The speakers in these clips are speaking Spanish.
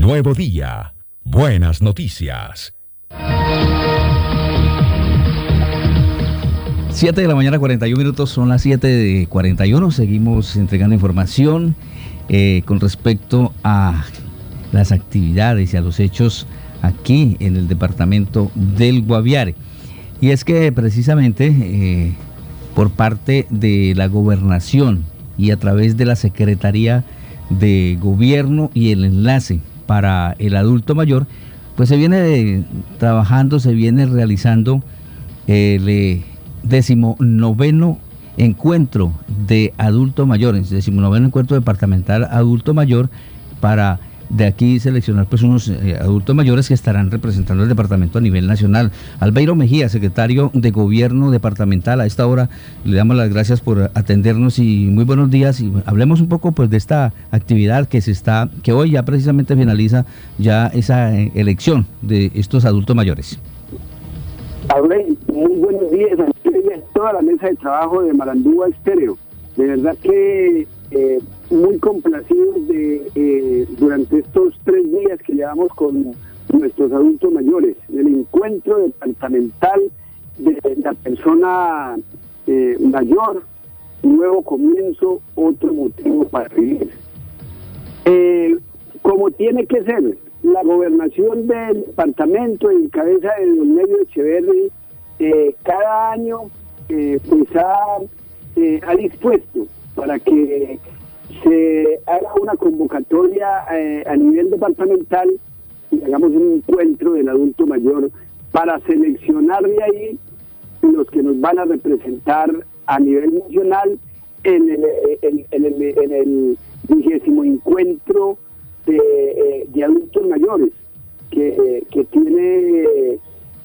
Nuevo día, buenas noticias. 7 de la mañana, 41 minutos, son las 7:41. Seguimos entregando información con respecto a las actividades y a los hechos aquí en el departamento del Guaviare. Y es que precisamente por parte de la gobernación y a través de la Secretaría de Gobierno y el enlace para el adulto mayor, pues se viene trabajando, se viene realizando el 19º encuentro de adulto mayor, el 19º encuentro departamental adulto mayor, para de aquí seleccionar pues unos adultos mayores que estarán representando el departamento a nivel nacional. Albeiro Mejía, secretario de Gobierno departamental, a esta hora le damos las gracias por atendernos y muy buenos días, y hablemos un poco pues de esta actividad que hoy ya precisamente finaliza ya esa elección de estos adultos mayores. Arley, muy buenos días a toda la mesa de trabajo de Marandúa Estéreo. De verdad que muy complacidos durante estos 3 días que llevamos con nuestros adultos mayores, el encuentro departamental de la persona mayor, nuevo comienzo, otro motivo para vivir. Como tiene que ser, la gobernación del departamento en cabeza de don Nevio Echeverri cada año pues ha dispuesto para que se haga una convocatoria a nivel departamental y hagamos un encuentro del adulto mayor para seleccionar de ahí los que nos van a representar a nivel nacional en el 20º encuentro de adultos mayores que tiene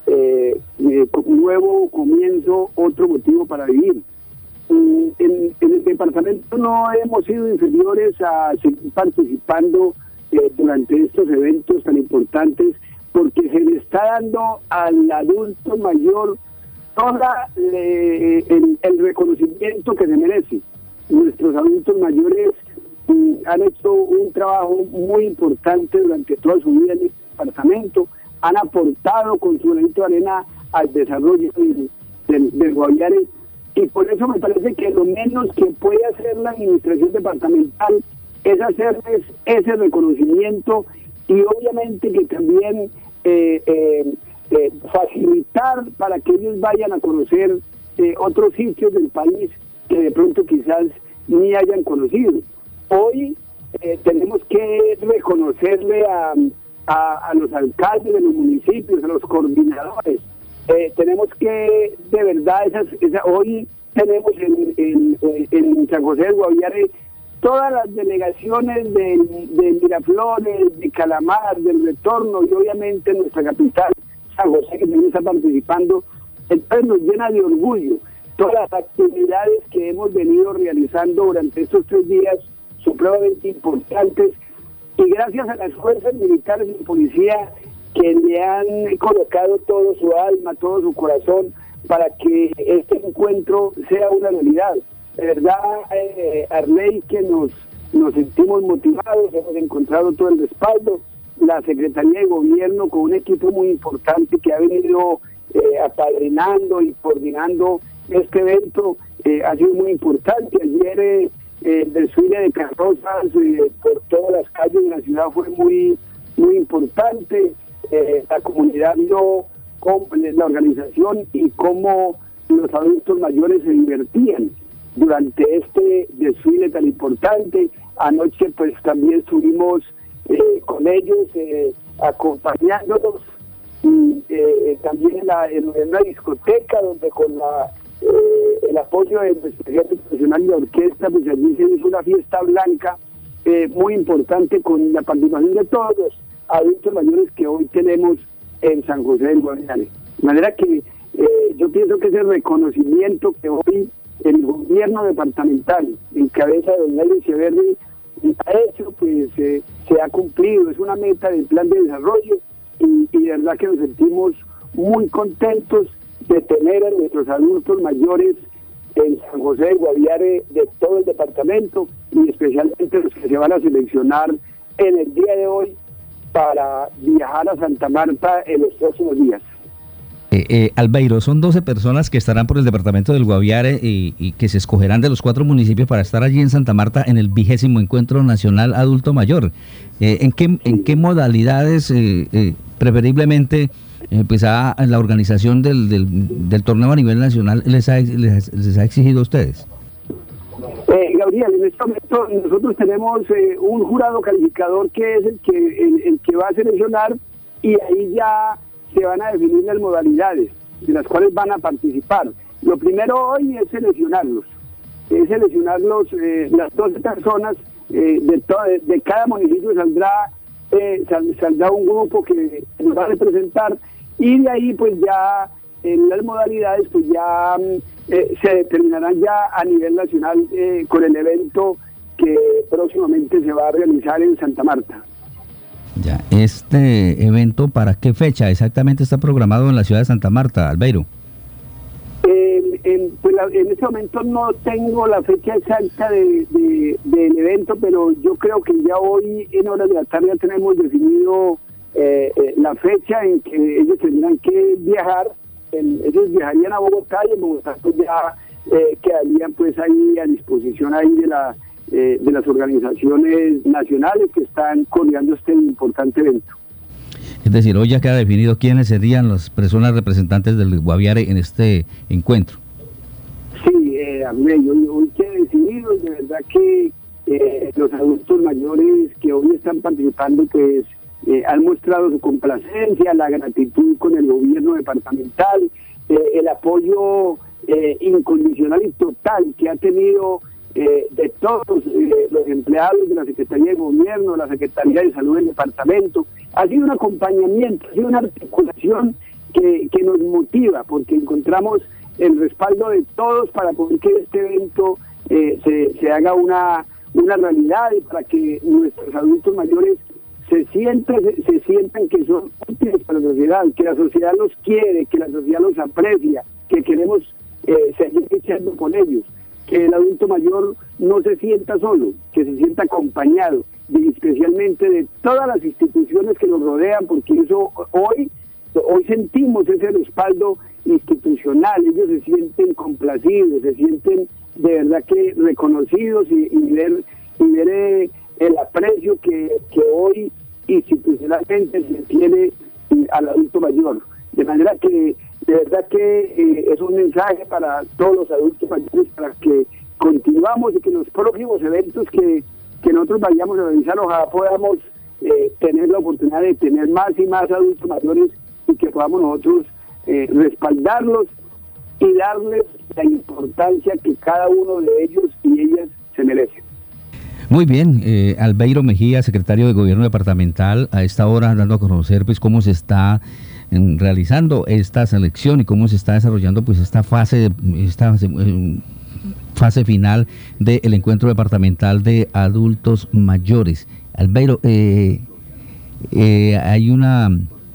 nuevo comienzo, otro motivo para vivir. En el departamento no hemos sido inferiores a seguir participando durante estos eventos tan importantes, porque se le está dando al adulto mayor todo el reconocimiento que se merece. Nuestros adultos mayores han hecho un trabajo muy importante durante toda su vida en el departamento, han aportado con su granito de arena al desarrollo del Guaviare, y por eso me parece que lo menos que puede hacer la administración departamental es hacerles ese reconocimiento, y obviamente que también facilitar para que ellos vayan a conocer otros sitios del país que de pronto quizás ni hayan conocido. Hoy tenemos que reconocerle a los alcaldes de los municipios, a los coordinadores. Tenemos que, de verdad, hoy tenemos en San José del Guaviare todas las delegaciones de Miraflores, de Calamar, del Retorno, y obviamente nuestra capital, San José, que también está participando. Entonces nos llena de orgullo todas las actividades que hemos venido realizando durante estos 3 días, supremamente importantes, y gracias a las fuerzas militares y policía que le han colocado todo su alma, todo su corazón para que este encuentro sea una realidad. De verdad, Arley, que nos sentimos motivados, hemos encontrado todo el respaldo. La Secretaría de Gobierno, con un equipo muy importante que ha venido apadrinando y coordinando este evento, ha sido muy importante. Ayer el desfile de carrozas por todas las calles de la ciudad fue muy, muy importante. La comunidad vio la organización y cómo los adultos mayores se divertían durante este desfile tan importante. Anoche pues también estuvimos con ellos acompañándolos, y también en una discoteca donde con el apoyo del Ejército Nacional y la orquesta, pues allí se hizo una fiesta blanca muy importante con la participación de todos los adultos mayores que hoy tenemos en San José del Guaviare. De manera que yo pienso que ese reconocimiento que hoy el gobierno departamental, en cabeza de don Nevio Echeverri, ha hecho, pues se ha cumplido. Es una meta del plan de desarrollo, y de verdad que nos sentimos muy contentos de tener a nuestros adultos mayores en San José del Guaviare, de todo el departamento, y especialmente los que se van a seleccionar en el día de hoy para viajar a Santa Marta en los próximos días. Albeiro, son 12 personas que estarán por el departamento del Guaviare y que se escogerán de los 4 municipios para estar allí en Santa Marta en el 20º Encuentro Nacional Adulto Mayor. ¿En qué modalidades preferiblemente pues la organización del torneo a nivel nacional les ha exigido a ustedes? Gabriel, en este momento nosotros tenemos un jurado calificador que es el que va a seleccionar, y ahí ya se van a definir las modalidades de las cuales van a participar. Lo primero hoy es seleccionarlos, las 12 personas, de cada municipio saldrá un grupo que nos va a representar, y de ahí pues ya en las modalidades pues ya se determinarán ya a nivel nacional con el evento que próximamente se va a realizar en Santa Marta. Ya, ¿este evento para qué fecha exactamente está programado en la ciudad de Santa Marta, Albeiro? Pues en este momento no tengo la fecha exacta del evento, pero yo creo que ya hoy en horas de la tarde ya tenemos definido la fecha en que ellos tendrán que viajar. Ellos viajarían a Bogotá, y en Bogotá pues ya quedarían pues ahí a disposición ahí de las organizaciones nacionales que están coordinando este importante evento. Es decir, hoy ya queda definido quiénes serían las personas representantes del Guaviare en este encuentro. Sí, hoy queda decidido, de verdad que los adultos mayores que hoy están participando pues han mostrado su complacencia, la gratitud con el gobierno departamental, el apoyo incondicional y total que ha tenido de todos los empleados de la Secretaría de Gobierno, la Secretaría de Salud del departamento. Ha sido un acompañamiento, ha sido una articulación que nos motiva, porque encontramos el respaldo de todos para poder que este evento se haga una realidad, y para que nuestros adultos mayores se sientan que son útiles para la sociedad, que la sociedad los quiere, que la sociedad los aprecia, que queremos seguir luchando con ellos, que el adulto mayor no se sienta solo, que se sienta acompañado, y especialmente de todas las instituciones que nos rodean, porque eso hoy sentimos ese respaldo institucional. Ellos se sienten complacidos, se sienten de verdad que reconocidos, y ver el aprecio que hoy institucionalmente se tiene al adulto mayor. De manera que de verdad que es un mensaje para todos los adultos mayores, para que continuamos y que en los próximos eventos que nosotros vayamos a realizar, ojalá podamos tener la oportunidad de tener más y más adultos mayores, y que podamos nosotros respaldarlos y darles la importancia que cada uno de ellos y ellas se merecen. Muy bien, Albeiro Mejía, secretario de Gobierno Departamental, a esta hora dando a conocer pues cómo se está realizando esta selección y cómo se está desarrollando pues esta fase final del encuentro departamental de adultos mayores. Albeiro, hay una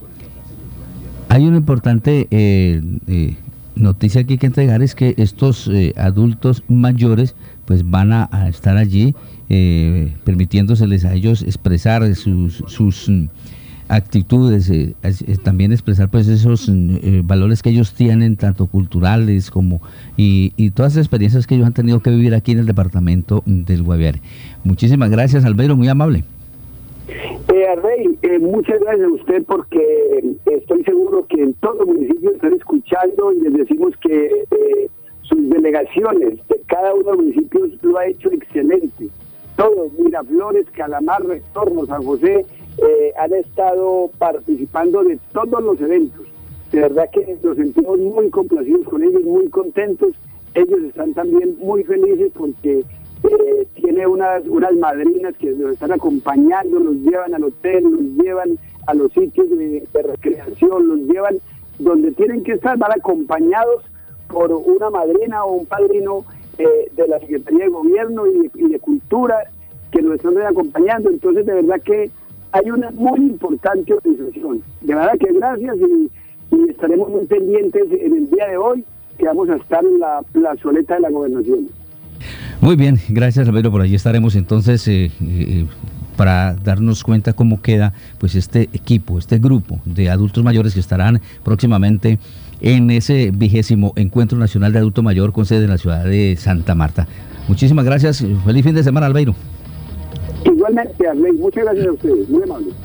importante noticia que hay que entregar, es que estos adultos mayores pues van a estar allí permitiéndoseles a ellos expresar sus actitudes, también expresar pues esos valores que ellos tienen, tanto culturales como y todas las experiencias que ellos han tenido que vivir aquí en el departamento del Guaviare. Muchísimas gracias, Albeiro, muy amable. Rey, muchas gracias a usted, porque estoy seguro que en todos los municipios están escuchando, y les decimos que sus delegaciones de cada uno de los municipios lo ha hecho excelente. Todos, Miraflores, Calamar, Retorno, San José, han estado participando de todos los eventos. De verdad que nos sentimos muy complacidos con ellos, muy contentos. Ellos están también muy felices porque tiene unas madrinas que nos están acompañando, los llevan al hotel, los llevan a los sitios de recreación, los llevan donde tienen que estar, van acompañados por una madrina o un padrino de la Secretaría de Gobierno y de Cultura, que nos están acompañando. Entonces, de verdad que hay una muy importante organización. De verdad que gracias, y estaremos muy pendientes en el día de hoy, que vamos a estar en la plazoleta de la Gobernación. Muy bien, gracias, Albeiro. Por allí estaremos entonces para darnos cuenta cómo queda pues este equipo, este grupo de adultos mayores que estarán próximamente en ese 20º Encuentro Nacional de Adulto Mayor con sede en la ciudad de Santa Marta. Muchísimas gracias. Feliz fin de semana, Albeiro. Igualmente, Arley, muchas gracias a ustedes, muy amables.